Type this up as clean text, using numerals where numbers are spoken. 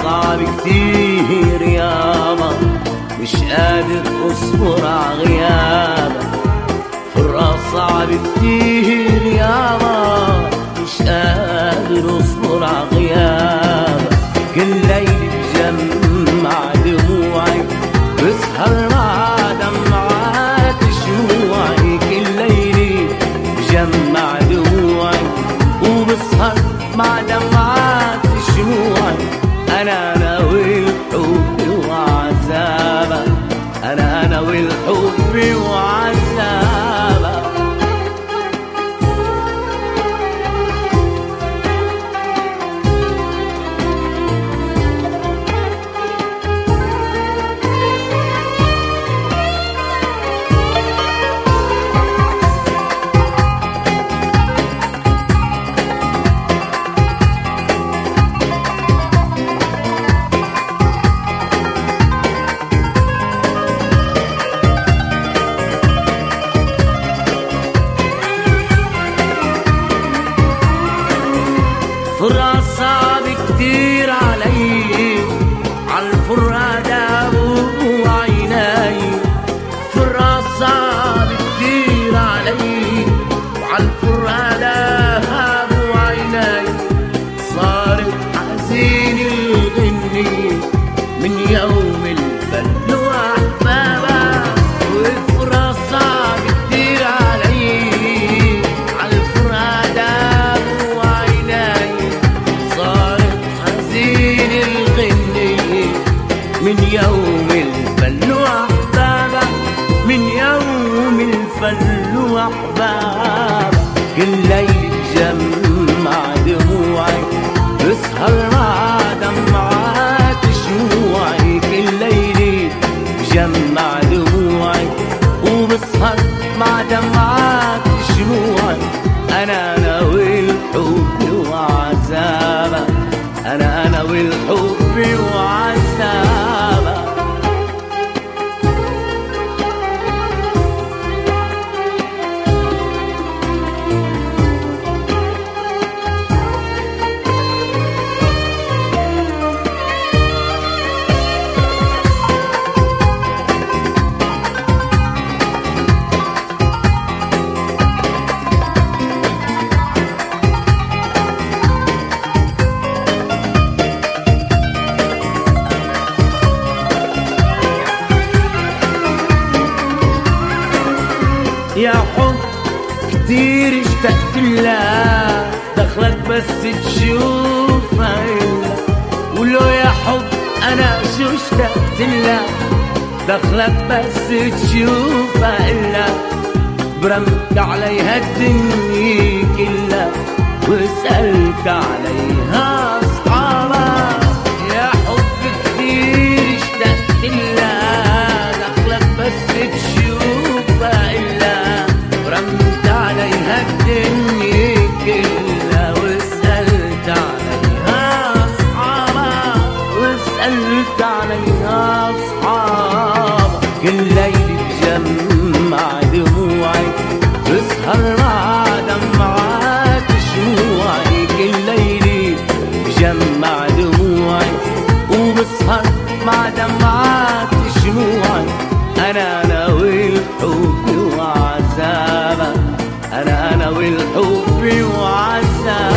صعب كتير يابا، مش قادر اصبر عغيابك. فراق صعب كتير يابا، مش قادر اصبر عغيابك. كل ليل بجمع دموعي، بسهر مع دمعات شموعي. كل ليل بجمع دموعي، وبسهر مع دمعات شموعي. أنا والحب وعذابك، أنا والحب وعذابك. فراق صعب كتير علي، عالفراق دابوا عيناي. فراق صعب كتير علي، وعالفراق دابوا عيناي. صارت حزين الغني من يوم الفن واحبابها. والفراق صعب كتير علي، عالفراق دابوا عيناي. صارت حزين الغني من يوم الفن واحبابها، من يوم الفن واحبابها. كل ليل بجمع دموعي، بسهر مع دمعات شموعي. كل ليل بجمع دموعي، وبسهر مع دمعات شموعي. أنا والحب وعذابك، أنا والحب وعذابك. يا حب كتير اشتقت لها، دخلك بس تشوفها إلا. ولو يا حب أنا شو اشتقت لها، دخلك بس تشوفها إلا. برمت عليها الدنيا كلها، وسألت عليها أصحابها. يا حب كتير اشتقت لها، دخلك بس تشوفها إلا. رمت عليها الدنيا كلها، وسألت عليها أصحابها، وسألت عليها أصحابها. كل ليل بجمع دموعي، بسهر مع دمعات شموعي. كل ليل بجمع دموعي، وبسهر مع دمعات شموعي. أنا والحب وعذابك، أنا والحب وعذابك.